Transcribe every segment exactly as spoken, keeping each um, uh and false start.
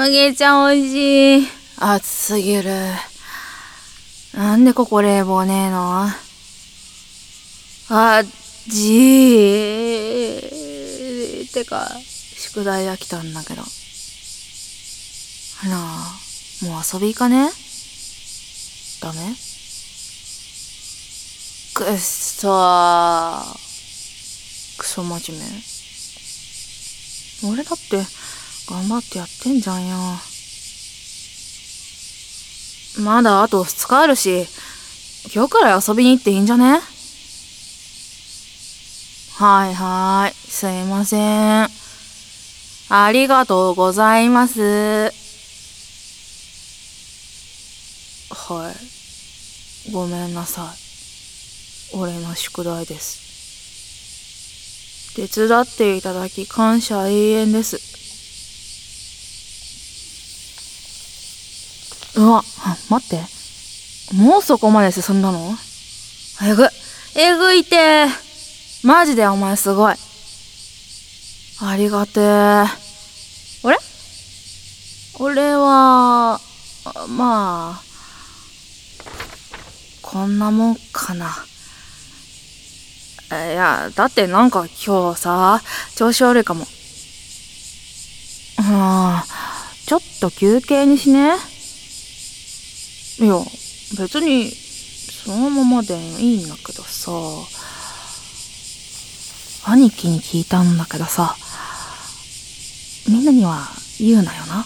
げ茶おいしい。暑すぎる。なんでここ冷房ねえの？あっじー。てか、宿題飽きたんだけど。なあ、もう遊び行かね？ダメ？くっそー。クソ真面目。俺だって頑張ってやってんじゃんよ。まだあとふつかあるし、今日から遊びに行っていいんじゃね？はいはーい、すいません。ありがとうございます。はい、ごめんなさい。俺の宿題です。手伝っていただき感謝永遠です。うわ、待って。もうそこまで進んだの？えぐ、えぐいて。マジでお前すごい。ありがてえ。あれ？俺は、まあ、こんなもんかな。いや、だってなんか今日さ、調子悪いかも。うん、ちょっと休憩にしね。いや、別に、そのままでいいんだけどさ。兄貴に聞いたんだけどさ、みんなには言うなよな。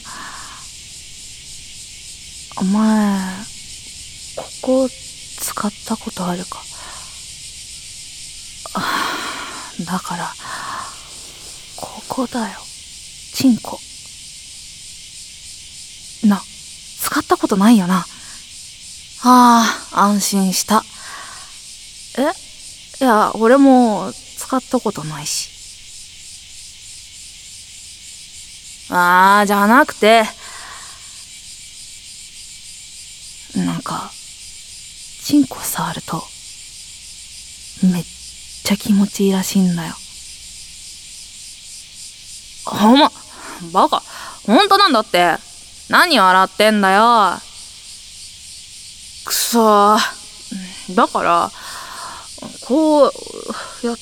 お前、ここ使ったことあるか？だから、ここだよ。チンコ。な、使ったことないよな。ああ、安心した。え？いや、俺も使ったことないし。ああ、じゃなくて、なんか、チンコ触ると、めっちゃ気持ちいいらしいんだよ。おま、バカ、ほんとなんだって。何笑ってんだよ。くそー。だから、こうやって、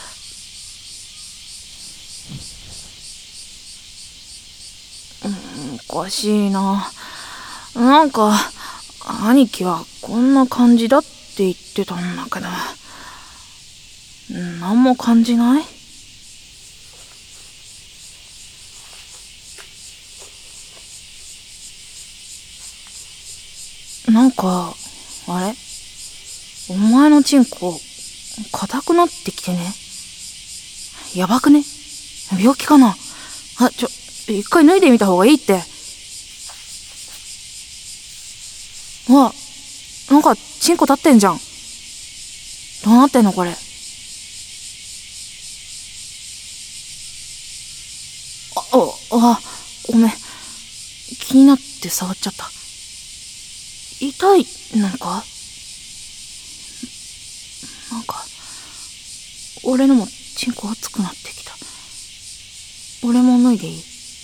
おかしいな。なんか、兄貴はこんな感じだって言ってたんだけど、何も感じない？なんか、あれ？お前のチンコ、硬くなってきてね。やばくね？病気かな？あ、ちょ、一回脱いでみた方がいいって。うわ、なんかチンコ立ってんじゃん。どうなってんのこれ？あ、あ、あ、ごめん。気になって触っちゃった。痛いのか？なんか、俺のもチンコ熱くなってきた。俺も脱いでいい？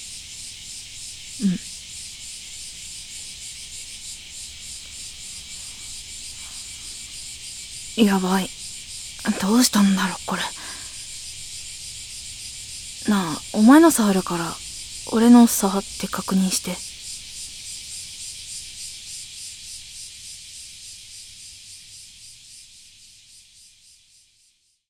うん。やばい。どうしたんだろこれ。なあ、お前の触るから、俺の触って確認して。